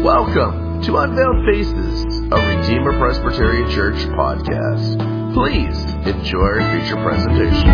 Welcome to Unveiled Faces, a Redeemer Presbyterian Church podcast. Please enjoy our feature presentation.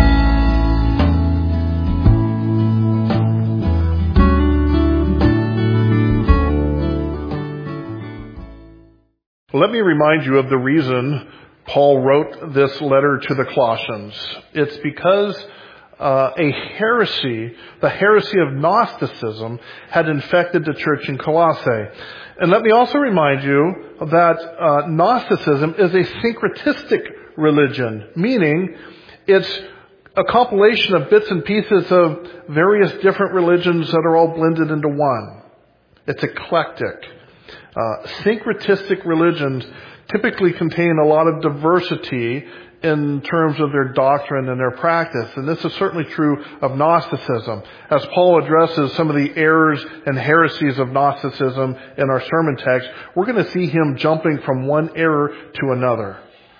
Let me remind you of the reason Paul wrote this letter to the Colossians. It's because a heresy, the heresy of Gnosticism, had infected the church in Colossae. And let me also remind you that Gnosticism is a syncretistic religion, meaning it's a compilation of bits and pieces of various different religions that are all blended into one. It's eclectic. Syncretistic religions typically contain a lot of diversity in terms of their doctrine and their practice. And this is certainly true of Gnosticism. As Paul addresses some of the errors and heresies of Gnosticism in our sermon text, we're going to see him jumping from one error to another.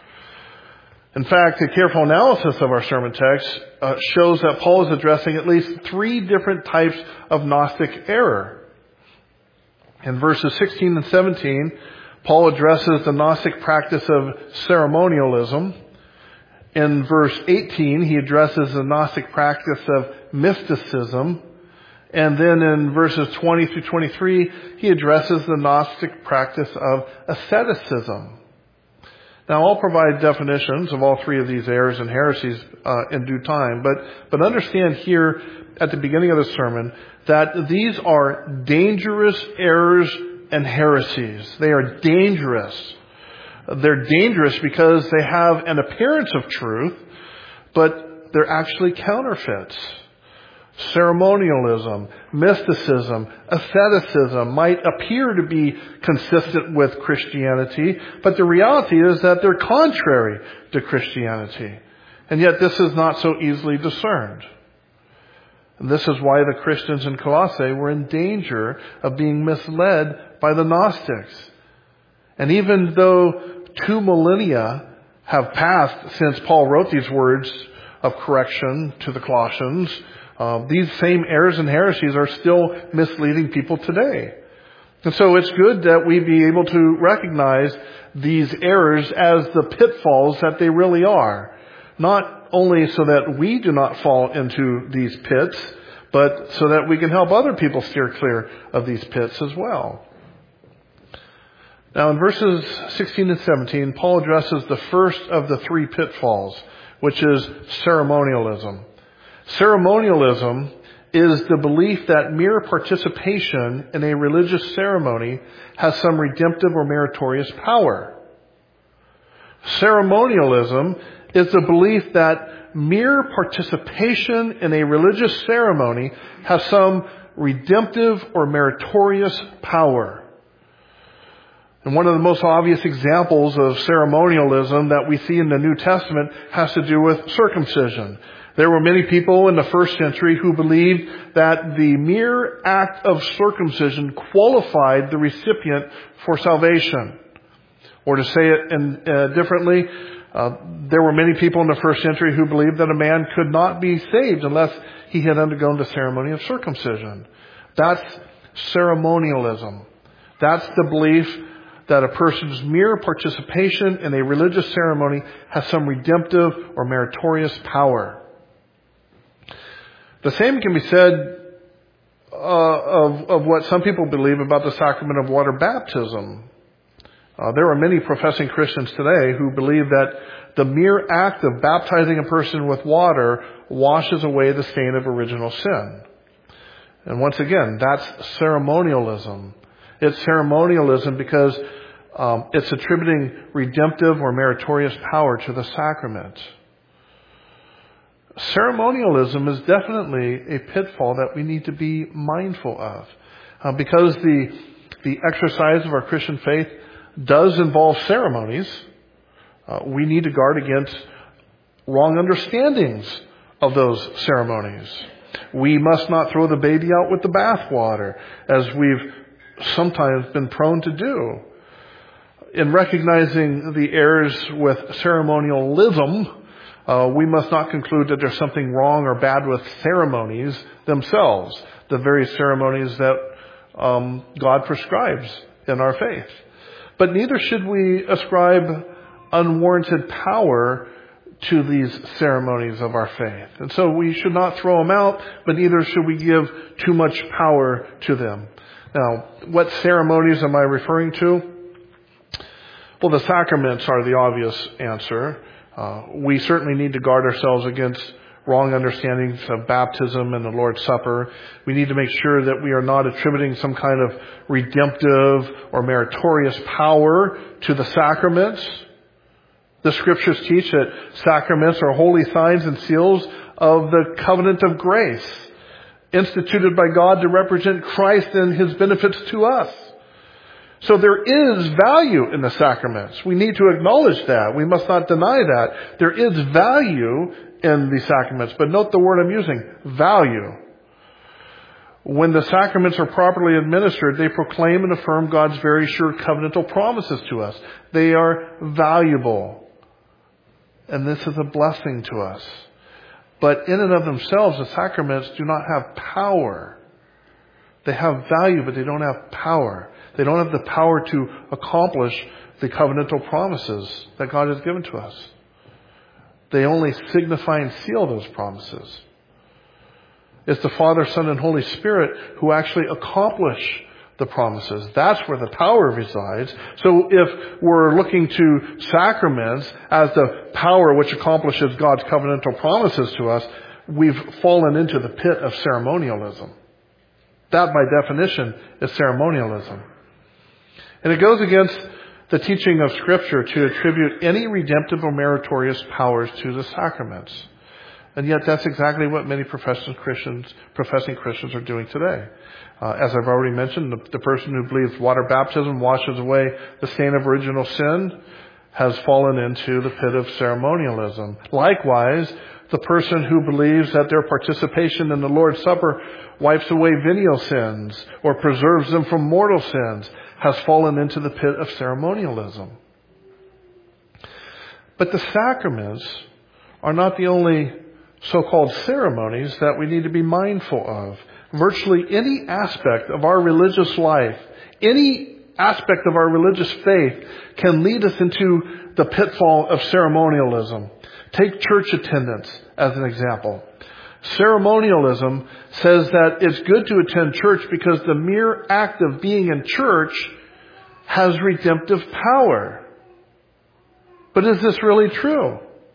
In fact, a careful analysis of our sermon text shows that Paul is addressing at least three different types of Gnostic error. In verses 16 and 17, Paul addresses the Gnostic practice of ceremonialism. In verse 18, he addresses the Gnostic practice of mysticism. And then in verses 20 through 23, he addresses the Gnostic practice of asceticism. Now, I'll provide definitions of all three of these errors and heresies in due time. But understand here at the beginning of the sermon that these are dangerous errors and heresies. They are dangerous. They're dangerous because they have an appearance of truth, but they're actually counterfeits. Ceremonialism, mysticism, asceticism might appear to be consistent with Christianity, but the reality is that they're contrary to Christianity. And yet this is not so easily discerned. And this is why the Christians in Colossae were in danger of being misled by the Gnostics. And even though 2 millennia have passed since Paul wrote these words of correction to the Colossians, these same errors and heresies are still misleading people today. And so it's good that we be able to recognize these errors as the pitfalls that they really are. Not only so that we do not fall into these pits, but so that we can help other people steer clear of these pits as well. Now in verses 16 and 17, Paul addresses the first of the three pitfalls, which is ceremonialism. Ceremonialism is the belief that mere participation in a religious ceremony has some redemptive or meritorious power. Ceremonialism is the belief that mere participation in a religious ceremony has some redemptive or meritorious power. And one of the most obvious examples of ceremonialism that we see in the New Testament has to do with circumcision. There were many people in the first century who believed that the mere act of circumcision qualified the recipient for salvation. Or to say it differently, there were many people in the first century who believed that a man could not be saved unless he had undergone the ceremony of circumcision. That's ceremonialism. That's the belief that a person's mere participation in a religious ceremony has some redemptive or meritorious power. The same can be said of what some people believe about the sacrament of water baptism. There are many professing Christians today who believe that the mere act of baptizing a person with water washes away the stain of original sin. And once again, that's ceremonialism. It's ceremonialism because it's attributing redemptive or meritorious power to the sacrament. Ceremonialism is definitely a pitfall that we need to be mindful of. Because the exercise of our Christian faith does involve ceremonies, we need to guard against wrong understandings of those ceremonies. We must not throw the baby out with the bathwater, as we've sometimes been prone to do. In recognizing the errors with ceremonialism, we must not conclude that there's something wrong or bad with ceremonies themselves, the very ceremonies that God prescribes in our faith. But neither should we ascribe unwarranted power to these ceremonies of our faith. And so we should not throw them out, but neither should we give too much power to them. Now, what ceremonies am I referring to? Well, the sacraments are the obvious answer. We certainly need to guard ourselves against wrong understandings of baptism and the Lord's Supper. We need to make sure that we are not attributing some kind of redemptive or meritorious power to the sacraments. The Scriptures teach that sacraments are holy signs and seals of the covenant of grace, instituted by God to represent Christ and His benefits to us. So there is value in the sacraments. We need to acknowledge that. We must not deny that. There is value in the sacraments. But note the word I'm using, value. When the sacraments are properly administered, they proclaim and affirm God's very sure covenantal promises to us. They are valuable. And this is a blessing to us. But in and of themselves, the sacraments do not have power. They have value, but they don't have power. They don't have the power to accomplish the covenantal promises that God has given to us. They only signify and seal those promises. It's the Father, Son, and Holy Spirit who actually accomplish the promises. That's where the power resides. So if we're looking to sacraments as the power which accomplishes God's covenantal promises to us, we've fallen into the pit of ceremonialism. That, by definition, is ceremonialism. And it goes against the teaching of Scripture to attribute any redemptive or meritorious powers to the sacraments. And yet that's exactly what many professing Christians are doing today. As I've already mentioned, the person who believes water baptism washes away the stain of original sin has fallen into the pit of ceremonialism. Likewise, the person who believes that their participation in the Lord's Supper wipes away venial sins or preserves them from mortal sins has fallen into the pit of ceremonialism. But the sacraments are not the only so-called ceremonies that we need to be mindful of. Virtually any aspect of our religious life, any aspect of our religious faith can lead us into the pitfall of ceremonialism. Take church attendance as an example. Ceremonialism says that it's good to attend church because the mere act of being in church has redemptive power. But is this really true?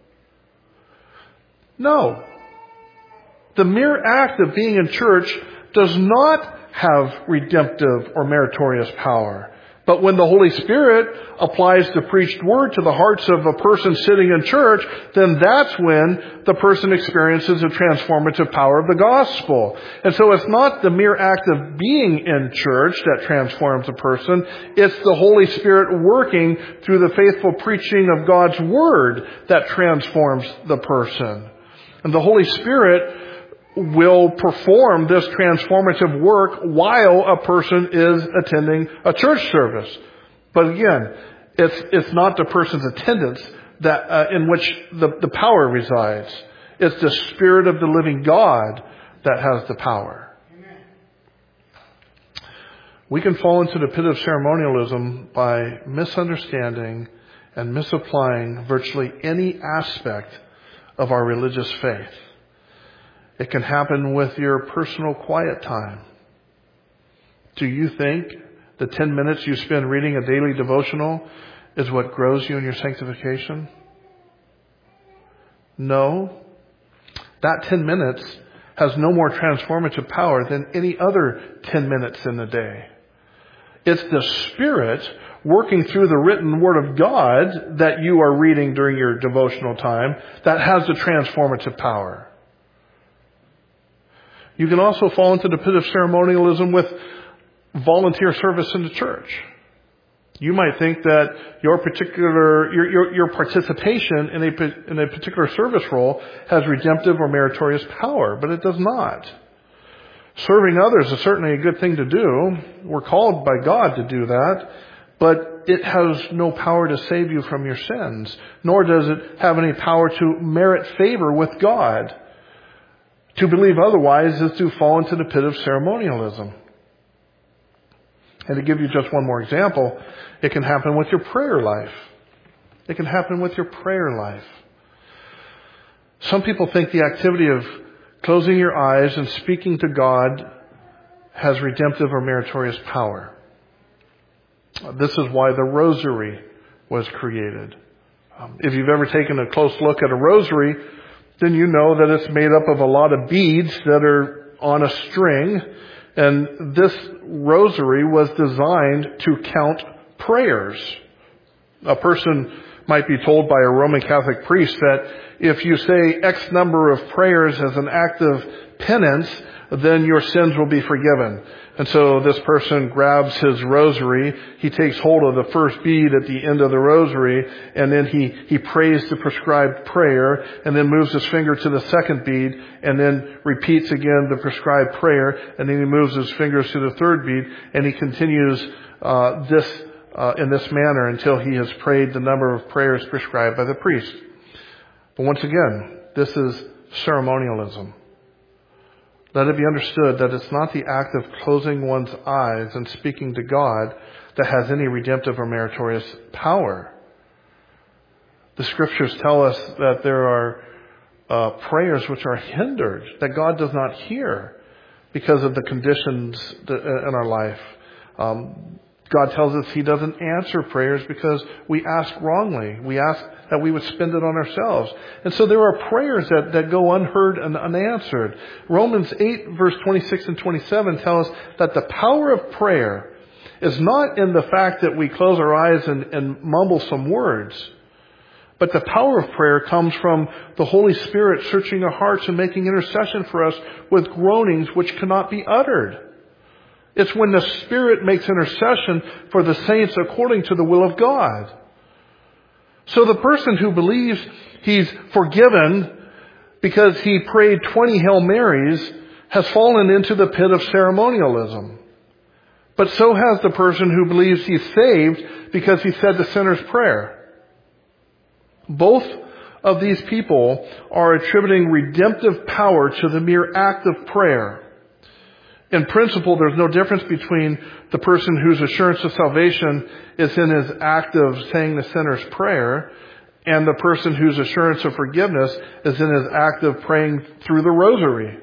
No. The mere act of being in church does not have redemptive or meritorious power. But when the Holy Spirit applies the preached word to the hearts of a person sitting in church, then that's when the person experiences the transformative power of the gospel. And so it's not the mere act of being in church that transforms a person. It's the Holy Spirit working through the faithful preaching of God's word that transforms the person. And the Holy Spirit will perform this transformative work while a person is attending a church service. But again, it's not the person's attendance that in which the power resides. It's the Spirit of the living God that has the power. Amen. We can fall into the pit of ceremonialism by misunderstanding and misapplying virtually any aspect of our religious faith. It can happen with your personal quiet time. Do you think the 10 minutes you spend reading a daily devotional is what grows you in your sanctification? No. That 10 minutes has no more transformative power than any other 10 minutes in the day. It's the Spirit working through the written Word of God that you are reading during your devotional time that has the transformative power. You can also fall into the pit of ceremonialism with volunteer service in the church. You might think that your participation in a particular service role has redemptive or meritorious power, but it does not. Serving others is certainly a good thing to do. We're called by God to do that, but it has no power to save you from your sins, nor does it have any power to merit favor with God. To believe otherwise is to fall into the pit of ceremonialism. And to give you just one more example, it can happen with your prayer life. It can happen with your prayer life. Some people think the activity of closing your eyes and speaking to God has redemptive or meritorious power. This is why the rosary was created. If you've ever taken a close look at a rosary, then you know that it's made up of a lot of beads that are on a string. And this rosary was designed to count prayers. A person might be told by a Roman Catholic priest that if you say X number of prayers as an act of penance, then your sins will be forgiven. And so this person grabs his rosary, he takes hold of the first bead at the end of the rosary, and then he prays the prescribed prayer, and then moves his finger to the second bead, and then repeats again the prescribed prayer, and then he moves his fingers to the third bead, and he continues in this manner until he has prayed the number of prayers prescribed by the priest. But once again, this is ceremonialism. Let it be understood that it's not the act of closing one's eyes and speaking to God that has any redemptive or meritorious power. The scriptures tell us that there are prayers which are hindered, that God does not hear because of the conditions in our life. God tells us He doesn't answer prayers because we ask wrongly. We ask that we would spend it on ourselves. And so there are prayers that go unheard and unanswered. Romans 8 verse 26 and 27 tell us that the power of prayer is not in the fact that we close our eyes and mumble some words. But the power of prayer comes from the Holy Spirit searching our hearts and making intercession for us with groanings which cannot be uttered. It's when the Spirit makes intercession for the saints according to the will of God. So the person who believes he's forgiven because he prayed 20 Hail Marys has fallen into the pit of ceremonialism. But so has the person who believes he's saved because he said the sinner's prayer. Both of these people are attributing redemptive power to the mere act of prayer. In principle, there's no difference between the person whose assurance of salvation is in his act of saying the sinner's prayer and the person whose assurance of forgiveness is in his act of praying through the rosary.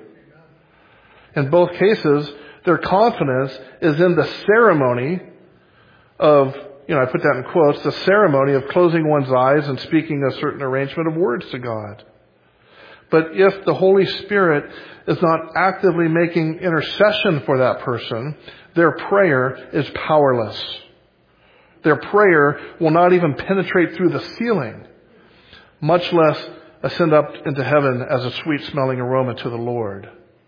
In both cases, their confidence is in the ceremony of, I put that in quotes, the ceremony of closing one's eyes and speaking a certain arrangement of words to God. But if the Holy Spirit is not actively making intercession for that person, their prayer is powerless. Their prayer will not even penetrate through the ceiling, much less ascend up into heaven as a sweet-smelling aroma to the Lord.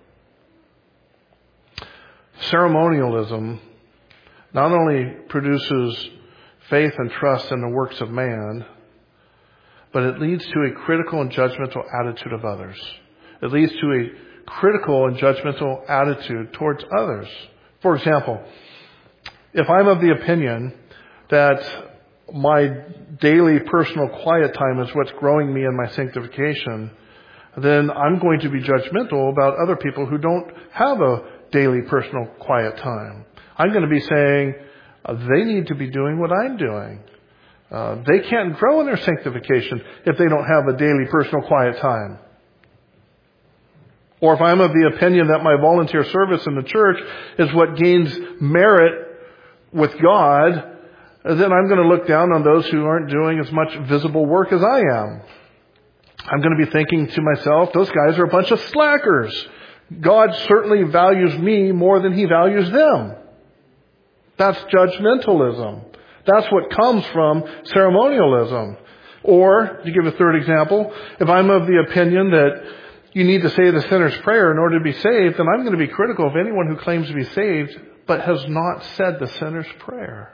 Ceremonialism not only produces faith and trust in the works of man, but it leads to a critical and judgmental attitude of others. It leads to a critical and judgmental attitude towards others. For example, if I'm of the opinion that my daily personal quiet time is what's growing me in my sanctification, then I'm going to be judgmental about other people who don't have a daily personal quiet time. I'm going to be saying they need to be doing what I'm doing. They can't grow in their sanctification if they don't have a daily personal quiet time. Or if I'm of the opinion that my volunteer service in the church is what gains merit with God, then I'm going to look down on those who aren't doing as much visible work as I am. I'm going to be thinking to myself, those guys are a bunch of slackers. God certainly values me more than He values them. That's judgmentalism. That's what comes from ceremonialism. Or, to give a third example, if I'm of the opinion that you need to say the sinner's prayer in order to be saved, then I'm going to be critical of anyone who claims to be saved but has not said the sinner's prayer.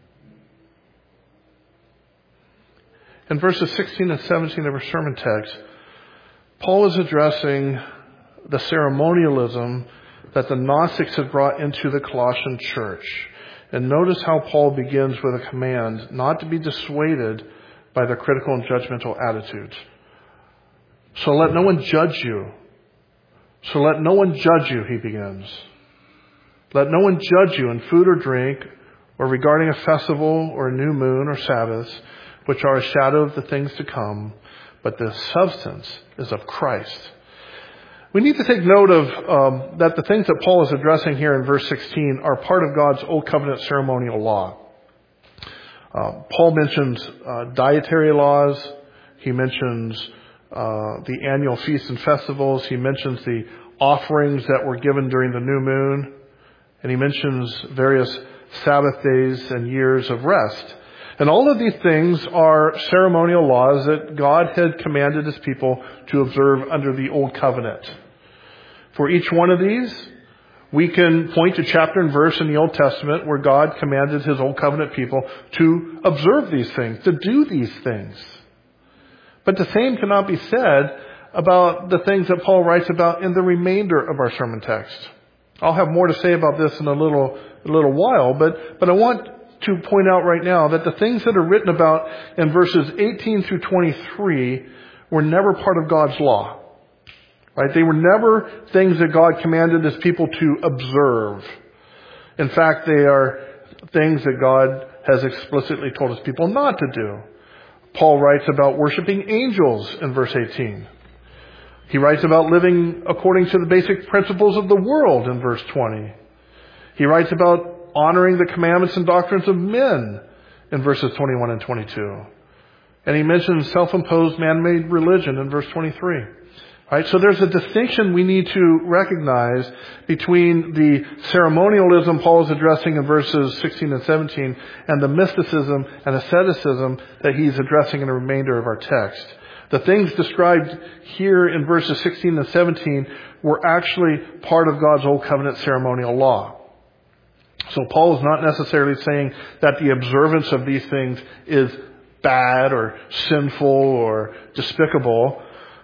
In verses 16 and 17 of our sermon text, Paul is addressing the ceremonialism that the Gnostics had brought into the Colossian church. And notice how Paul begins with a command not to be dissuaded by their critical and judgmental attitudes. So let no one judge you. So let no one judge you, he begins. Let no one judge you in food or drink, or regarding a festival or a new moon or Sabbaths, which are a shadow of the things to come, but the substance is of Christ. We need to take note of that the things that Paul is addressing here in verse 16 are part of God's Old Covenant ceremonial law. Paul mentions dietary laws. He mentions the annual feasts and festivals. He mentions the offerings that were given during the new moon. And he mentions various Sabbath days and years of rest. And all of these things are ceremonial laws that God had commanded his people to observe under the Old Covenant. For each one of these, we can point to chapter and verse in the Old Testament where God commanded his Old Covenant people to observe these things, to do these things. But the same cannot be said about the things that Paul writes about in the remainder of our sermon text. I'll have more to say about this in a little while, but I want to point out right now that the things that are written about in verses 18 through 23 were never part of God's law. Right? They were never things that God commanded his people to observe. In fact, they are things that God has explicitly told his people not to do. Paul writes about worshiping angels in verse 18. He writes about living according to the basic principles of the world in verse 20. He writes about honoring the commandments and doctrines of men in verses 21 and 22. And he mentions self-imposed man-made religion in verse 23. Right? So there's a distinction we need to recognize between the ceremonialism Paul is addressing in verses 16 and 17 and the mysticism and asceticism that he's addressing in the remainder of our text. The things described here in verses 16 and 17 were actually part of God's Old Covenant ceremonial law. So Paul is not necessarily saying that the observance of these things is bad or sinful or despicable.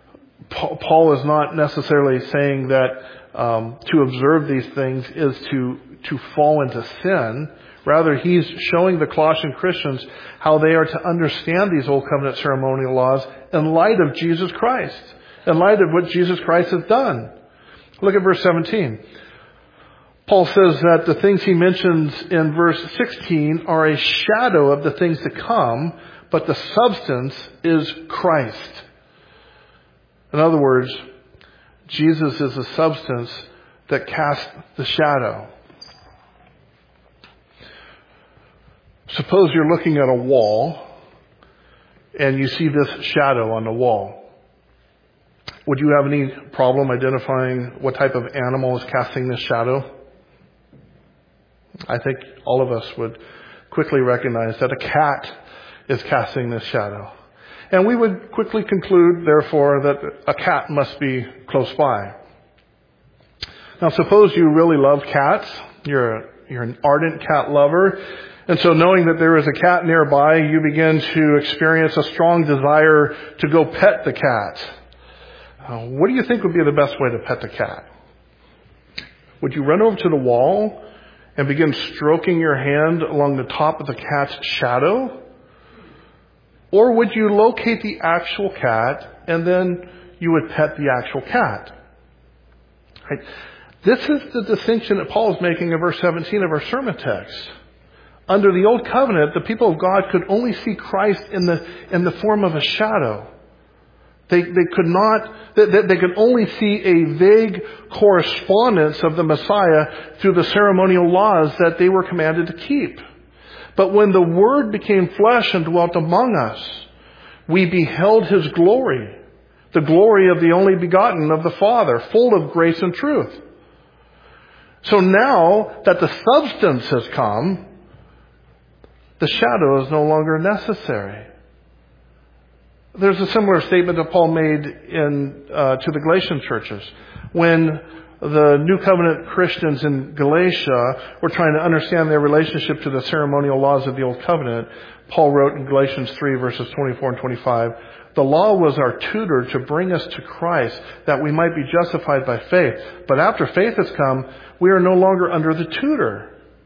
Paul is not necessarily saying that to observe these things is to fall into sin. Rather, he's showing the Colossian Christians how they are to understand these Old Covenant ceremonial laws in light of Jesus Christ, in light of what Jesus Christ has done. Look at verse 17. Paul says that the things he mentions in verse 16 are a shadow of the things to come, but the substance is Christ. In other words, Jesus is the substance that casts the shadow. Suppose you're looking at a wall and you see this shadow on the wall. Would you have any problem identifying what type of animal is casting this shadow? I think all of us would quickly recognize that a cat is casting this shadow. And we would quickly conclude, therefore, that a cat must be close by. Now, suppose you really love cats. You're an ardent cat lover. And so knowing that there is a cat nearby, you begin to experience a strong desire to go pet the cat. What do you think would be the best way to pet the cat? Would you run over to the wall and begin stroking your hand along the top of the cat's shadow? Or would you locate the actual cat and then you would pet the actual cat? Right? This is the distinction that Paul is making in verse 17 of our sermon text. Under the Old Covenant, the people of God could only see Christ in the form of a shadow. They could only see a vague correspondence of the Messiah through the ceremonial laws that they were commanded to keep. But when the Word became flesh and dwelt among us, we beheld his glory, the glory of the only begotten of the Father, full of grace and truth. So now that the substance has come, the shadow is no longer necessary. There's a similar statement that Paul made to the Galatian churches. When the New Covenant Christians in Galatia were trying to understand their relationship to the ceremonial laws of the Old Covenant, Paul wrote in Galatians 3 verses 24 and 25, "The law was our tutor to bring us to Christ, that we might be justified by faith. But after faith has come, we are no longer under the tutor."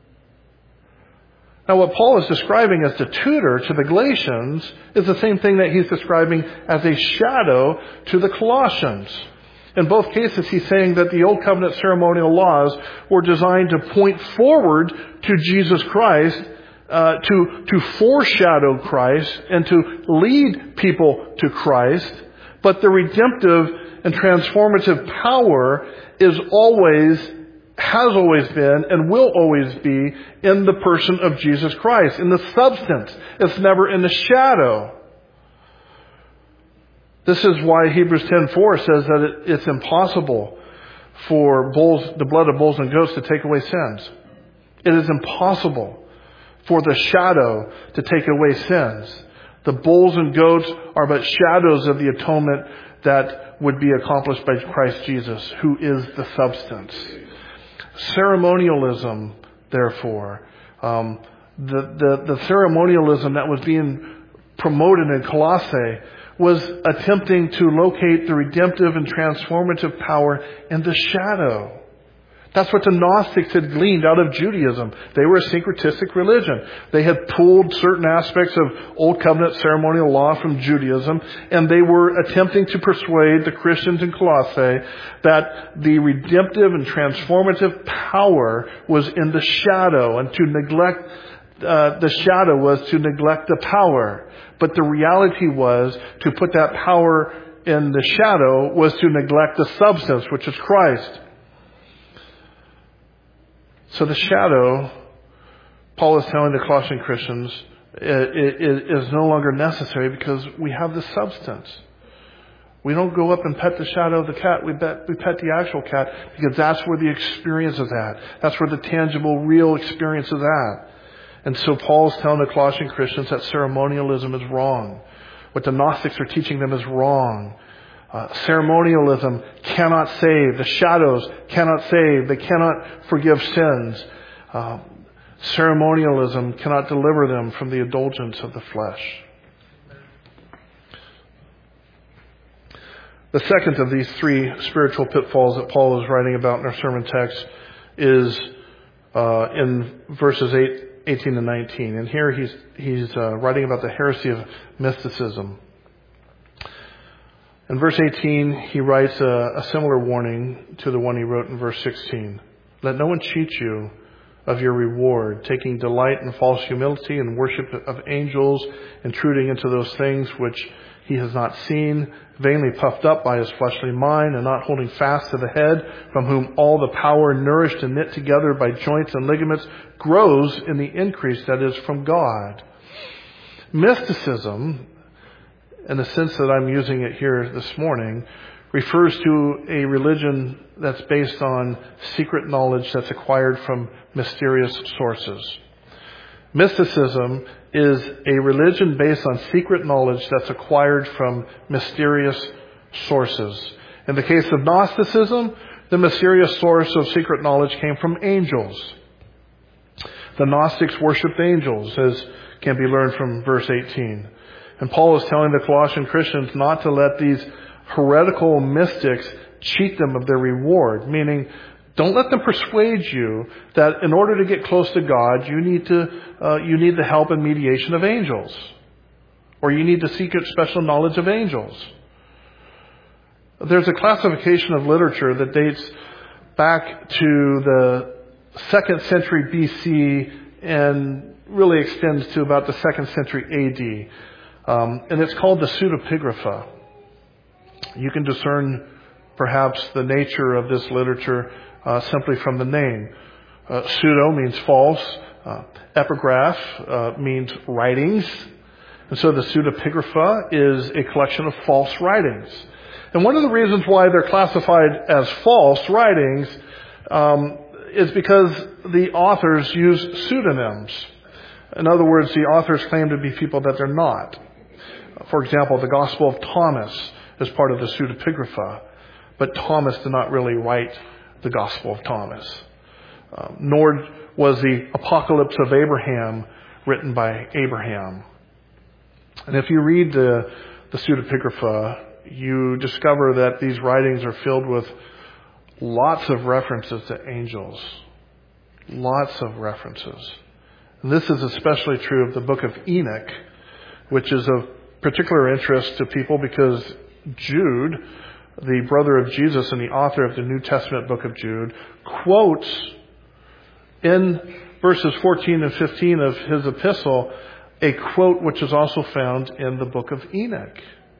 Now what Paul is describing as the tutor to the Galatians is the same thing that he's describing as a shadow to the Colossians. In both cases, he's saying that the Old Covenant ceremonial laws were designed to point forward to Jesus Christ, to foreshadow Christ, and to lead people to Christ. But the redemptive and transformative power has always been, and will always be in the person of Jesus Christ, in the substance. It's never in the shadow. This is why Hebrews 10:4 says that it's impossible for the blood of bulls and goats to take away sins. It is impossible for the shadow to take away sins. The bulls and goats are but shadows of the atonement that would be accomplished by Christ Jesus, who is the substance. Ceremonialism, therefore, the ceremonialism that was being promoted in Colossae was attempting to locate the redemptive and transformative power in the shadow. That's what the Gnostics had gleaned out of Judaism. They were a syncretistic religion. They had pulled certain aspects of Old Covenant ceremonial law from Judaism, and they were attempting to persuade the Christians in Colossae that the redemptive and transformative power was in the shadow, and to neglect the shadow was to neglect the power. But the reality was to put that power in the shadow was to neglect the substance, which is Christ. So the shadow, Paul is telling the Colossian Christians, is no longer necessary because we have the substance. We don't go up and pet the shadow of the cat. We pet the actual cat because that's where the experience is at. That's where the tangible, real experience is at. And so Paul's telling the Colossian Christians that ceremonialism is wrong. What the Gnostics are teaching them is wrong. Ceremonialism cannot save. The shadows cannot save. They cannot forgive sins. Ceremonialism cannot deliver them from the indulgence of the flesh. The second of these three spiritual pitfalls that Paul is writing about in our sermon text is in verses 18 and 19. And here he's writing about the heresy of mysticism. In verse 18, he writes a similar warning to the one he wrote in verse 16. Let no one cheat you of your reward, taking delight in false humility and worship of angels, intruding into those things which he has not seen, vainly puffed up by his fleshly mind, and not holding fast to the head, from whom all the power, nourished and knit together by joints and ligaments, grows in the increase that is from God. Mysticism, in the sense that I'm using it here this morning, refers to a religion that's based on secret knowledge that's acquired from mysterious sources. Mysticism is a religion based on secret knowledge that's acquired from mysterious sources. In the case of Gnosticism, the mysterious source of secret knowledge came from angels. The Gnostics worshipped angels, as can be learned from verse 18. And Paul is telling the Colossian Christians not to let these heretical mystics cheat them of their reward, meaning don't let them persuade you that in order to get close to God, you need the help and mediation of angels, or you need to seek special knowledge of angels. There's a classification of literature that dates back to the 2nd century BC and really extends to about the 2nd century AD. And it's called the pseudepigrapha. You can discern perhaps the nature of this literature simply from the name. Pseudo means false. Epigraph means writings. And so the pseudepigrapha is a collection of false writings. And one of the reasons why they're classified as false writings is because the authors use pseudonyms. In other words, the authors claim to be people that they're not. For example, the Gospel of Thomas is part of the pseudepigrapha, but Thomas did not really write the Gospel of Thomas. Nor was the Apocalypse of Abraham written by Abraham. And if you read the pseudepigrapha, you discover that these writings are filled with lots of references to angels. Lots of references. And this is especially true of the book of Enoch, which is of particular interest to people because Jude the brother of Jesus and the author of the New Testament book of Jude, quotes in verses 14 and 15 of his epistle a quote which is also found in the book of Enoch.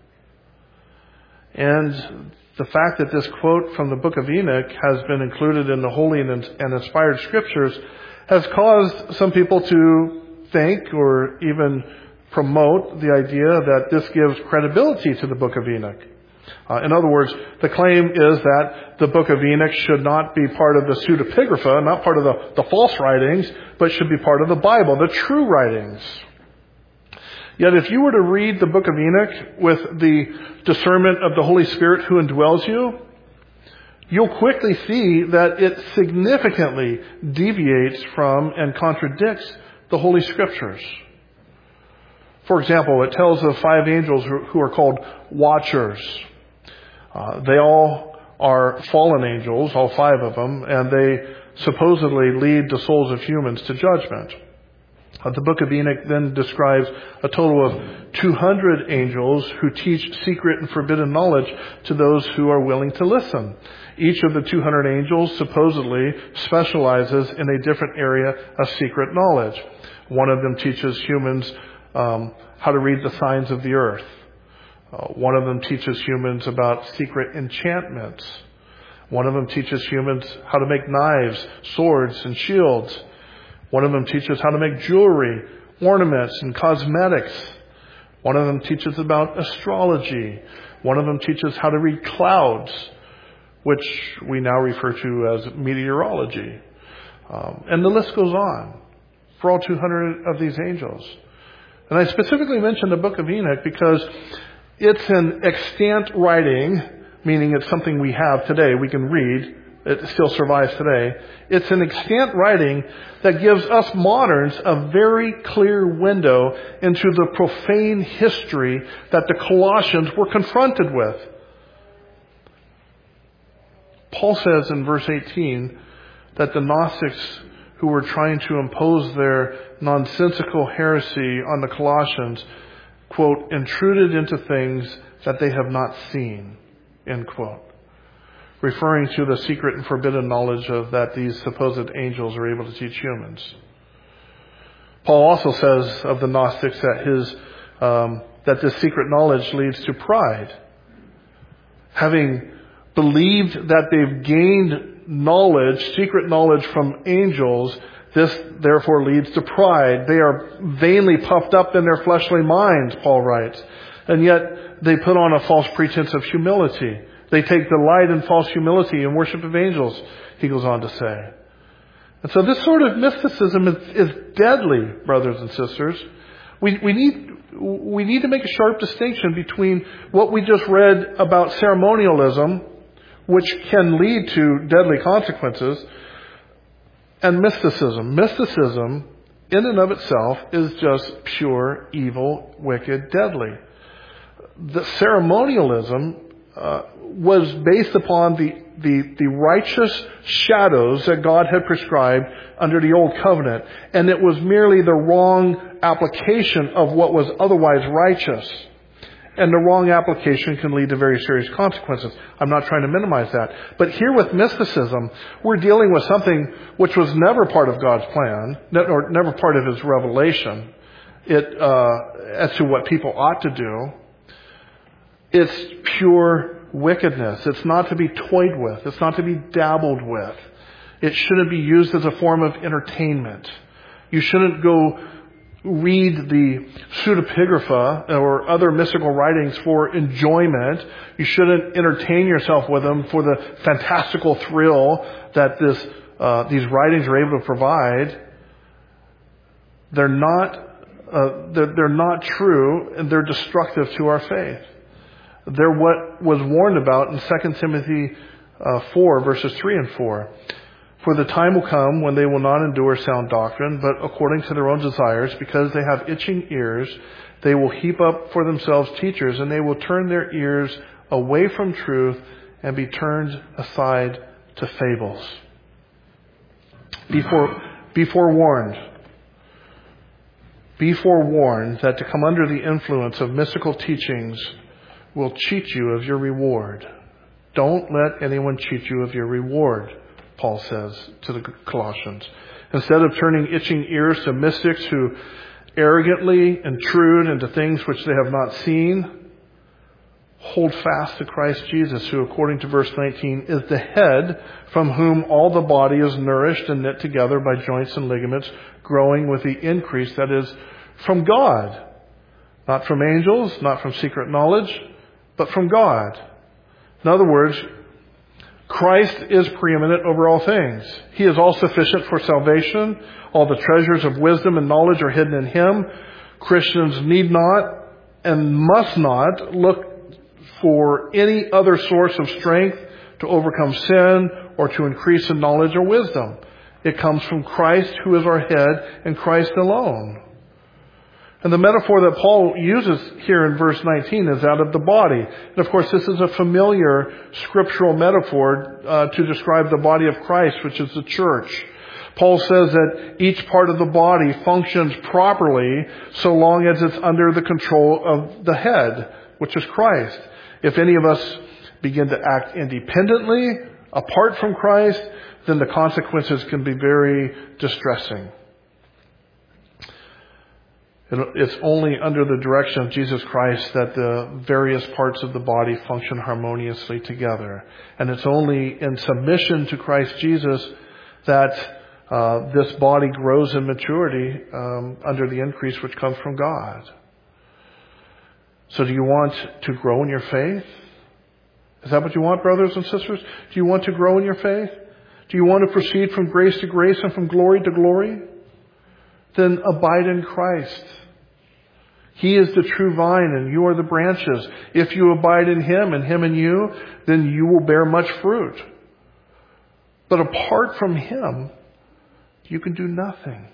And the fact that this quote from the book of Enoch has been included in the holy and inspired scriptures has caused some people to think or even promote the idea that this gives credibility to the book of Enoch. In other words, the claim is that the book of Enoch should not be part of the pseudepigrapha, not part of the false writings, but should be part of the Bible, the true writings. Yet if you were to read the book of Enoch with the discernment of the Holy Spirit who indwells you, you'll quickly see that it significantly deviates from and contradicts the Holy Scriptures. For example, it tells of 5 angels who are called watchers. They all are fallen angels, all 5 of them, and they supposedly lead the souls of humans to judgment. The book of Enoch then describes a total of 200 angels who teach secret and forbidden knowledge to those who are willing to listen. Each of the 200 angels supposedly specializes in a different area of secret knowledge. One of them teaches humans how to read the signs of the earth. One of them teaches humans about secret enchantments. One of them teaches humans how to make knives, swords, and shields. One of them teaches how to make jewelry, ornaments, and cosmetics. One of them teaches about astrology. One of them teaches how to read clouds, which we now refer to as meteorology. And the list goes on for all 200 of these angels. And I specifically mentioned the book of Enoch because it's an extant writing, meaning it's something we have today, we can read. It still survives today. It's an extant writing that gives us moderns a very clear window into the profane history that the Colossians were confronted with. Paul says in verse 18 that the Gnostics who were trying to impose their nonsensical heresy on the Colossians, quote, intruded into things that they have not seen, end quote. Referring to the secret and forbidden knowledge of that these supposed angels are able to teach humans. Paul also says of the Gnostics that this secret knowledge leads to pride. Having believed that they've gained knowledge, secret knowledge from angels, this therefore leads to pride. They are vainly puffed up in their fleshly minds, Paul writes, and yet they put on a false pretense of humility. They take delight in false humility and worship of angels, he goes on to say. And so this sort of mysticism is deadly, brothers and sisters. We need to make a sharp distinction between what we just read about ceremonialism, which can lead to deadly consequences, and mysticism. Mysticism, in and of itself, is just pure, evil, wicked, deadly. The ceremonialism was based upon the righteous shadows that God had prescribed under the Old Covenant. And it was merely the wrong application of what was otherwise righteous. And the wrong application can lead to very serious consequences. I'm not trying to minimize that. But here with mysticism, we're dealing with something which was never part of God's plan, or never part of His revelation, as to what people ought to do. It's pure wickedness. It's not to be toyed with. It's not to be dabbled with. It shouldn't be used as a form of entertainment. You shouldn't go read the pseudepigrapha or other mystical writings for enjoyment. You shouldn't entertain yourself with them for the fantastical thrill that these writings are able to provide. They're not true, and they're destructive to our faith. They're what was warned about in 2 Timothy 4, verses 3 and 4. For the time will come when they will not endure sound doctrine, but according to their own desires, because they have itching ears, they will heap up for themselves teachers, and they will turn their ears away from truth and be turned aside to fables. Be forewarned. Be forewarned that to come under the influence of mystical teachings will cheat you of your reward. Don't let anyone cheat you of your reward, Paul says to the Colossians. Instead of turning itching ears to mystics who arrogantly intrude into things which they have not seen, hold fast to Christ Jesus, who, according to verse 19, is the head, from whom all the body is nourished and knit together by joints and ligaments, growing with the increase that is from God. Not from angels, not from secret knowledge, but from God. In other words, Christ is preeminent over all things. He is all sufficient for salvation. All the treasures of wisdom and knowledge are hidden in Him. Christians need not and must not look for any other source of strength to overcome sin or to increase in knowledge or wisdom. It comes from Christ, who is our head, and Christ alone. And the metaphor that Paul uses here in verse 19 is that of the body. And of course, this is a familiar scriptural metaphor to describe the body of Christ, which is the church. Paul says that each part of the body functions properly so long as it's under the control of the head, which is Christ. If any of us begin to act independently, apart from Christ, then the consequences can be very distressing. It's only under the direction of Jesus Christ that the various parts of the body function harmoniously together. And it's only in submission to Christ Jesus that this body grows in maturity under the increase which comes from God. So do you want to grow in your faith? Is that what you want, brothers and sisters? Do you want to grow in your faith? Do you want to proceed from grace to grace and from glory to glory? Then abide in Christ. He is the true vine and you are the branches. If you abide in Him and Him in you, then you will bear much fruit. But apart from Him, you can do nothing.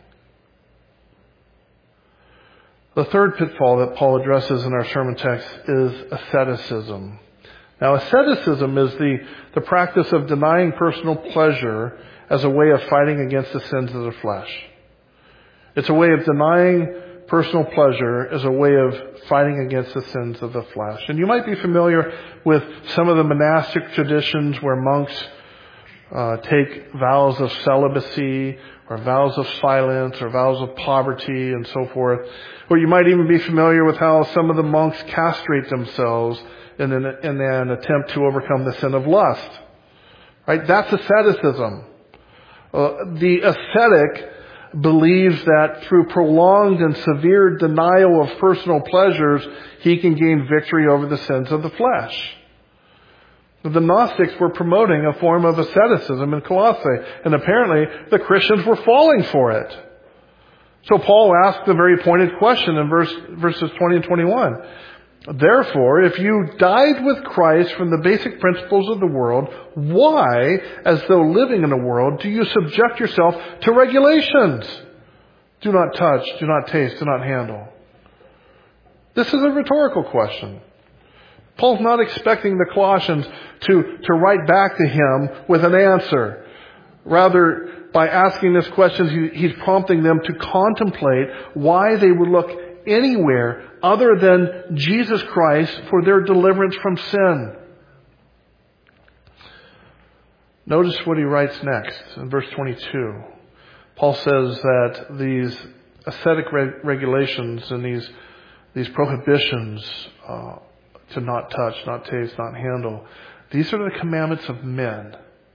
The third pitfall that Paul addresses in our sermon text is asceticism. Now, asceticism is the practice of denying personal pleasure as a way of fighting against the sins of the flesh. It's a way of denying personal pleasure as a way of fighting against the sins of the flesh. And you might be familiar with some of the monastic traditions where monks take vows of celibacy or vows of silence or vows of poverty and so forth. Or you might even be familiar with how some of the monks castrate themselves in an attempt to overcome the sin of lust. Right? That's asceticism. The ascetic believes that through prolonged and severe denial of personal pleasures, he can gain victory over the sins of the flesh. The Gnostics were promoting a form of asceticism in Colossae, and apparently the Christians were falling for it. So Paul asked a very pointed question in verses 20 and 21. Therefore, if you died with Christ from the basic principles of the world, why, as though living in the world, do you subject yourself to regulations? Do not touch, do not taste, do not handle. This is a rhetorical question. Paul's not expecting the Colossians to write back to him with an answer. Rather, by asking this question, he's prompting them to contemplate why they would look anywhere other than Jesus Christ for their deliverance from sin. Notice what he writes next in verse 22. Paul says that these ascetic regulations and these prohibitions to not touch, not taste, not handle, these are the commandments of men.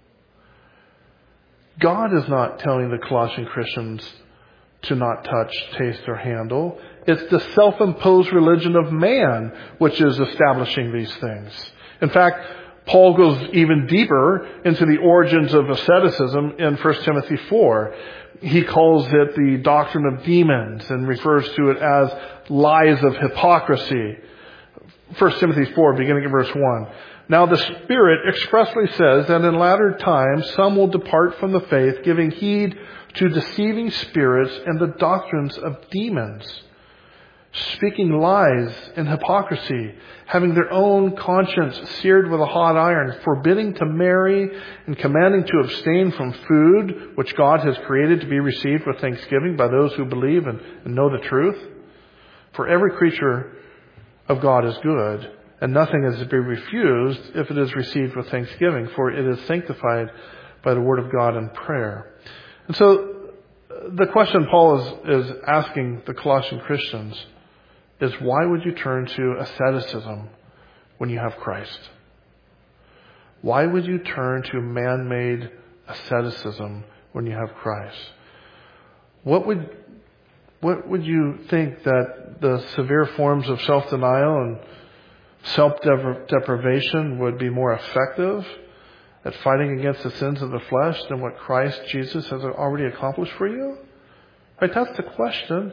God is not telling the Colossian Christians to not touch, taste, or handle. It's the self-imposed religion of man which is establishing these things. In fact, Paul goes even deeper into the origins of asceticism in 1 Timothy 4. He calls it the doctrine of demons and refers to it as lies of hypocrisy. 1 Timothy 4, beginning at verse 1. Now the Spirit expressly says that in latter times some will depart from the faith, giving heed to deceiving spirits and the doctrines of demons, speaking lies and hypocrisy, having their own conscience seared with a hot iron, forbidding to marry and commanding to abstain from food which God has created to be received with thanksgiving by those who believe and know the truth. For every creature of God is good, And nothing is to be refused if it is received with thanksgiving, for it is sanctified by the word of God and prayer. And so the question Paul is asking the Colossian Christians is, why would you turn to asceticism when you have Christ? Why would you turn to man-made asceticism when you have Christ? What would you think that the severe forms of self-denial and self-deprivation would be more effective at fighting against the sins of the flesh than what Christ Jesus has already accomplished for you? Right, that's the question.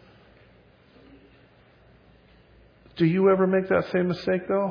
Do you ever make that same mistake, though?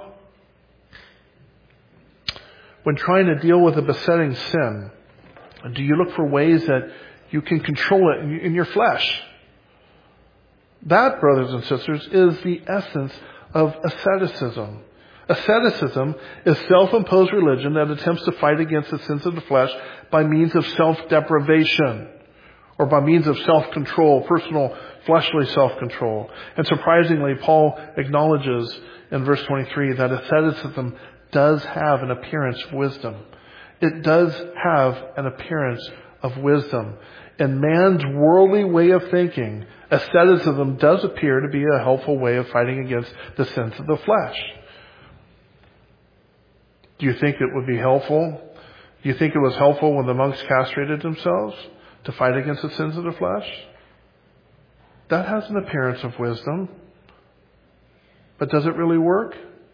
When trying to deal with a besetting sin, do you look for ways that you can control it in your flesh? That, brothers and sisters, is the essence of asceticism. Asceticism is self-imposed religion that attempts to fight against the sins of the flesh by means of self-deprivation or by means of self-control, personal fleshly self-control. And surprisingly, Paul acknowledges in verse 23 that asceticism does have an appearance of wisdom. It does have an appearance of wisdom. In man's worldly way of thinking, asceticism does appear to be a helpful way of fighting against the sins of the flesh. Do you think it would be helpful? Do you think it was helpful when the monks castrated themselves to fight against the sins of the flesh? That has an appearance of wisdom. But does it really work?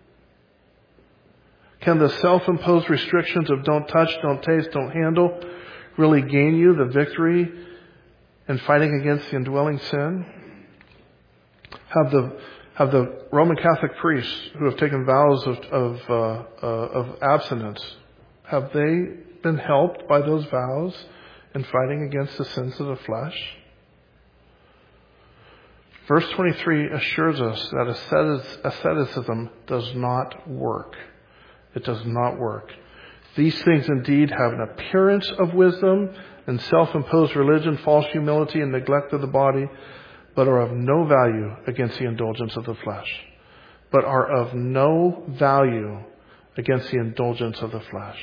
Can the self-imposed restrictions of don't touch, don't taste, don't handle really gain you the victory in fighting against the indwelling sin? Have the Roman Catholic priests who have taken vows of abstinence, have they been helped by those vows in fighting against the sins of the flesh? Verse 23 assures us that asceticism does not work. It does not work. These things indeed have an appearance of wisdom and self-imposed religion, false humility, and neglect of the body, but are of no value against the indulgence of the flesh. But are of no value against the indulgence of the flesh.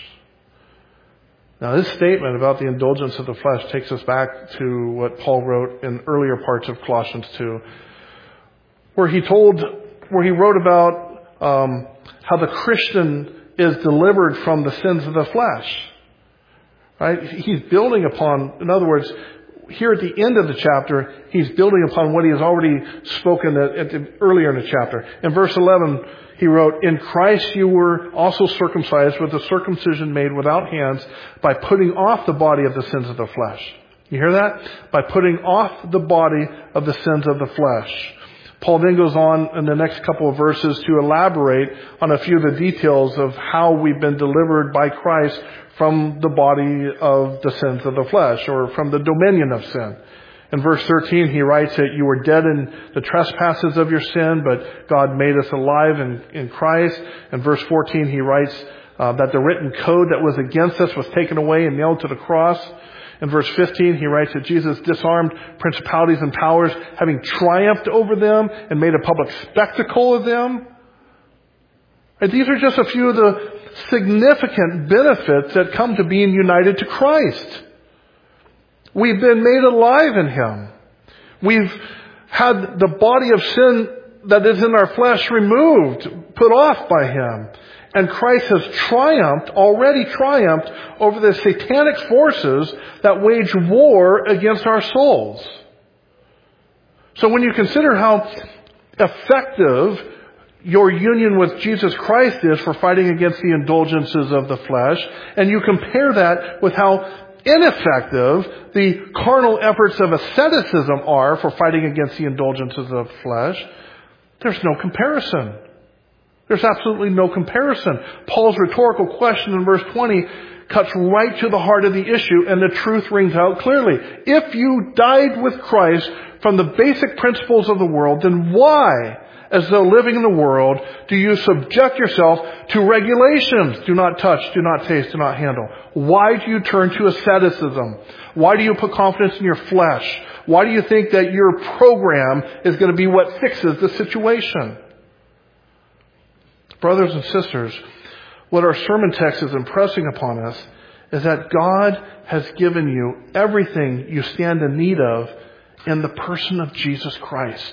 Now, this statement about the indulgence of the flesh takes us back to what Paul wrote in earlier parts of Colossians 2, where he wrote about how the Christian is delivered from the sins of the flesh. Right? He's building upon, in other words, here at the end of the chapter, he's building upon what he has already spoken earlier in the chapter. In verse 11, he wrote, "In Christ you were also circumcised with a circumcision made without hands by putting off the body of the sins of the flesh." You hear that? By putting off the body of the sins of the flesh. Paul then goes on in the next couple of verses to elaborate on a few of the details of how we've been delivered by Christ from the body of the sins of the flesh, or from the dominion of sin. In verse 13, he writes that you were dead in the trespasses of your sin, but God made us alive in Christ. In verse 14, he writes that the written code that was against us was taken away and nailed to the cross. In verse 15, he writes that Jesus disarmed principalities and powers, having triumphed over them and made a public spectacle of them. And these are just a few of the significant benefits that come to being united to Christ. We've been made alive in Him. We've had the body of sin that is in our flesh removed, put off by Him. And Christ has already triumphed over the satanic forces that wage war against our souls. So when you consider how effective your union with Jesus Christ is for fighting against the indulgences of the flesh, and you compare that with how ineffective the carnal efforts of asceticism are for fighting against the indulgences of the flesh, there's no comparison. There's absolutely no comparison. Paul's rhetorical question in verse 20 cuts right to the heart of the issue, and the truth rings out clearly. If you died with Christ from the basic principles of the world, then why, as though living in the world, do you subject yourself to regulations? Do not touch, do not taste, do not handle. Why do you turn to asceticism? Why do you put confidence in your flesh? Why do you think that your program is going to be what fixes the situation? Brothers and sisters, what our sermon text is impressing upon us is that God has given you everything you stand in need of in the person of Jesus Christ.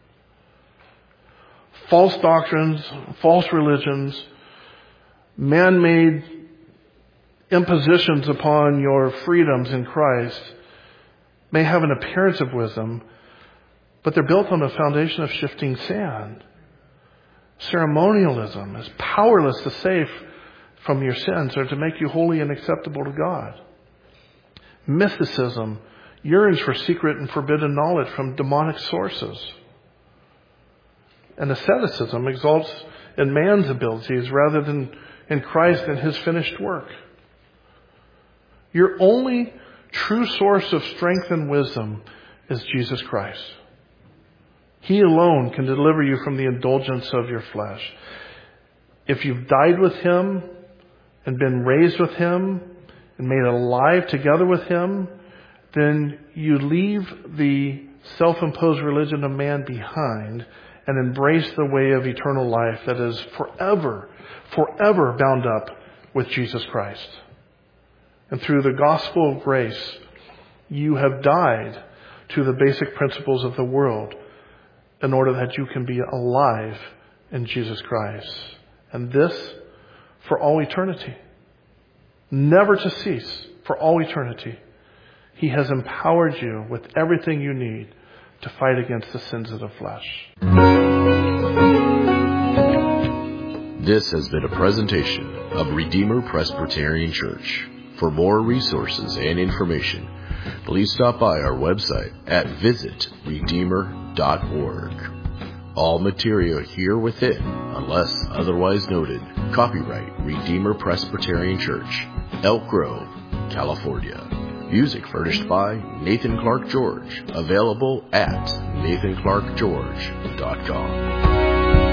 False doctrines, false religions, man-made impositions upon your freedoms in Christ may have an appearance of wisdom, but they're built on a foundation of shifting sand. Ceremonialism is powerless to save from your sins or to make you holy and acceptable to God. Mysticism yearns for secret and forbidden knowledge from demonic sources. And asceticism exalts in man's abilities rather than in Christ and His finished work. Your only true source of strength and wisdom is Jesus Christ. He alone can deliver you from the indulgence of your flesh. If you've died with Him and been raised with Him and made alive together with Him, then you leave the self-imposed religion of man behind and embrace the way of eternal life that is forever bound up with Jesus Christ. And through the gospel of grace, you have died to the basic principles of the world in order that you can be alive in Jesus Christ. And this for all eternity. Never to cease, for all eternity. He has empowered you with everything you need to fight against the sins of the flesh. This has been a presentation of Redeemer Presbyterian Church. For more resources and information, please stop by our website at visitredeemer.org. All material here within, unless otherwise noted, copyright Redeemer Presbyterian Church, Elk Grove, California. Music furnished by Nathan Clark George, available at nathanclarkgeorge.com.